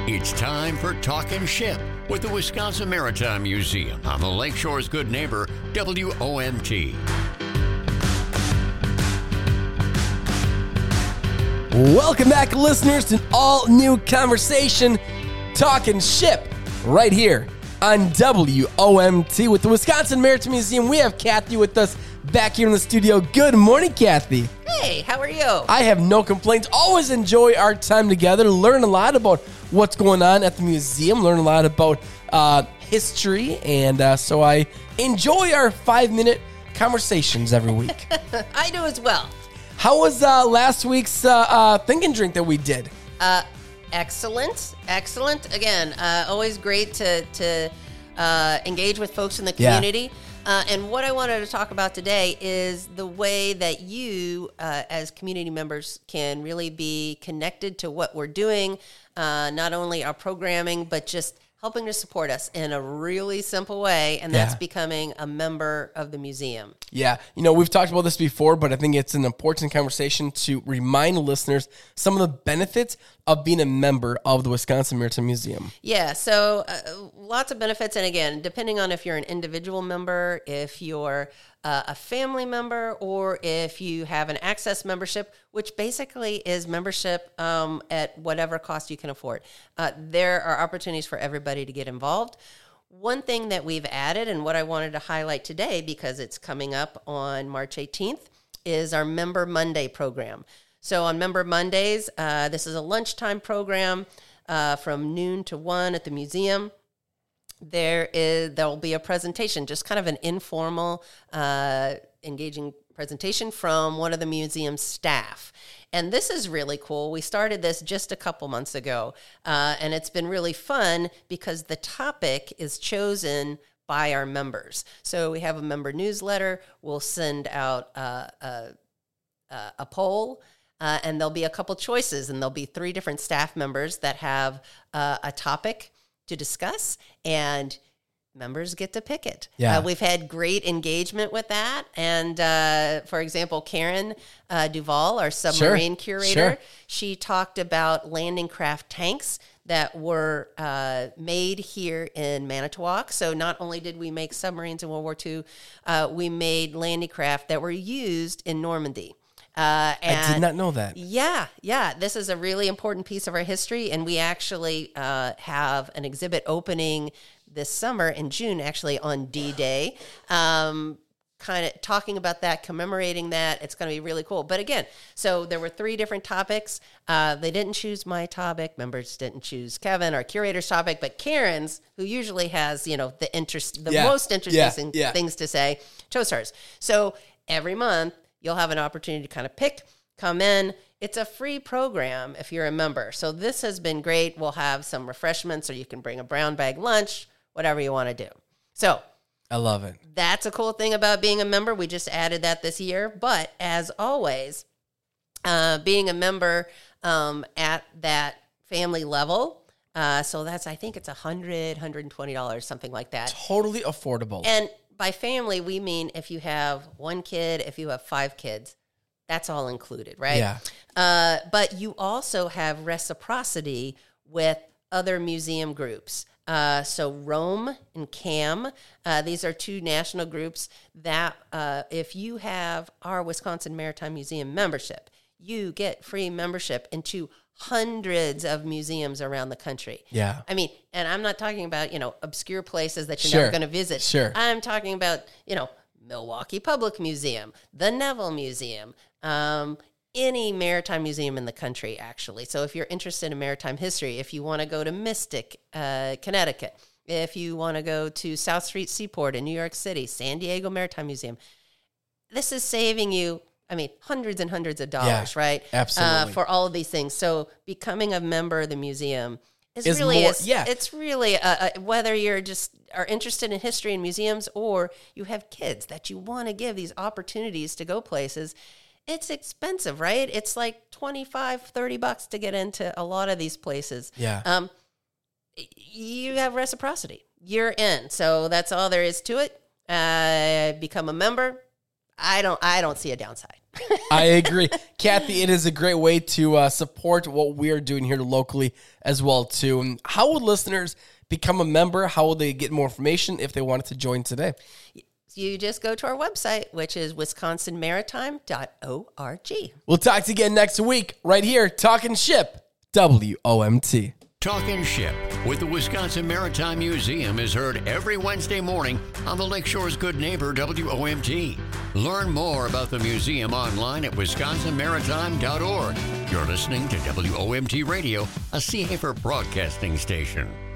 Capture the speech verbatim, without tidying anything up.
It's time for Talkin' Ship with the Wisconsin Maritime Museum on the Lakeshore's good neighbor, W O M T. Welcome back, listeners, to an all-new conversation, Talkin' Ship, right here on W O M T with the Wisconsin Maritime Museum. We have Kathy with us back here in the studio. Good morning, Kathy. Hey, how are you? I have no complaints. Always enjoy our time together, learn a lot about what's going on at the museum, learn a lot about uh, history, and uh, so I enjoy our five-minute conversations every week. I do as well. How was uh, last week's uh, uh, Think and Drink that we did? Uh, excellent, excellent. Again, uh, always great to to uh, engage with folks in the community. Yeah. Uh, and what I wanted to talk about today is the way that you, uh, as community members, can really be connected to what we're doing, uh, not only our programming, but just helping to support us in a really simple way, and that's yeah. becoming a member of the museum. Yeah. You know, we've talked about this before, but I think it's an important conversation to remind listeners some of the benefits of being a member of the Wisconsin Maritime Museum. Yeah, so uh, lots of benefits. And again, depending on if you're an individual member, if you're uh, a family member, or if you have an access membership, which basically is membership um, at whatever cost you can afford. Uh, there are opportunities for everybody to get involved. One thing that we've added, and what I wanted to highlight today because it's coming up on March eighteenth, is our Member Monday program. So on Member Mondays, uh, this is a lunchtime program uh, from noon to one at the museum. There is there will be a presentation, just kind of an informal, uh, engaging presentation from one of the museum's staff. And this is really cool. We started this just a couple months ago, uh, and it's been really fun because the topic is chosen by our members. So we have a member newsletter. We'll send out uh, a, a, a poll. Uh, and there'll be a couple choices, and there'll be three different staff members that have uh, a topic to discuss, and members get to pick it. Yeah. Uh, we've had great engagement with that. And uh, for example, Karen uh, Duval, our submarine sure. curator, sure. she talked about landing craft tanks that were uh, made here in Manitowoc. So not only did we make submarines in World War Two, uh, we made landing craft that were used in Normandy. Uh, and I did not know that. Yeah, yeah. This is a really important piece of our history, and we actually uh, have an exhibit opening this summer in June, actually on D-Day, um, kind of talking about that, commemorating that. It's going to be really cool. But again, so there were three different topics. Uh, they didn't choose my topic. Members didn't choose Kevin, our curator's topic, but Karen's, who usually has, you know, the interest, the yeah. most interesting yeah. Yeah. things to say, chose hers. So every month, you'll have an opportunity to kind of pick, come in. It's a free program if you're a member. So this has been great. We'll have some refreshments, or you can bring a brown bag lunch, whatever you want to do. So I love it. That's a cool thing about being a member. We just added that this year. But as always, uh, being a member um, at that family level, uh, so that's, I think it's one hundred dollars, one hundred twenty dollars, something like that. Totally affordable. And by family, we mean if you have one kid, if you have five kids, that's all included, right? Yeah. Uh, but you also have reciprocity with other museum groups. Uh, so Rome and CAM, uh, these are two national groups that uh, if you have our Wisconsin Maritime Museum membership, you get free membership into hundreds of museums around the country. Yeah. I mean, and I'm not talking about, you know, obscure places that you're Sure. never going to visit. Sure. I'm talking about, you know, Milwaukee Public Museum, the Neville Museum, um, any maritime museum in the country, actually. So if you're interested in maritime history, if you want to go to Mystic, uh, Connecticut, if you want to go to South Street Seaport in New York City, San Diego Maritime Museum, this is saving you, I mean, hundreds and hundreds of dollars, Yeah, right? absolutely. Uh, for all of these things. So becoming a member of the museum is, Is really, more- a, yeah. it's really, a, a, whether you're just are interested in history and museums, or you have kids that you want to give these opportunities to go places, it's expensive, right? It's like twenty-five, thirty bucks to get into a lot of these places. Yeah. Um, you have reciprocity. You're in. So that's all there is to it. Uh, become a member. I don't I don't see a downside. I agree. Kathy, it is a great way to uh, support what we are doing here locally as well, too. And how would listeners become a member? How will they get more information if they wanted to join today? You just go to our website, which is wisconsin maritime dot org. We'll talk to you again next week right here, Talking Ship, W O M T. Talking Ship with the Wisconsin Maritime Museum is heard every Wednesday morning on the Lakeshore's Good Neighbor W O M T. Learn more about the museum online at wisconsin maritime dot org. You're listening to W O M T Radio, a Sea Hafer broadcasting station.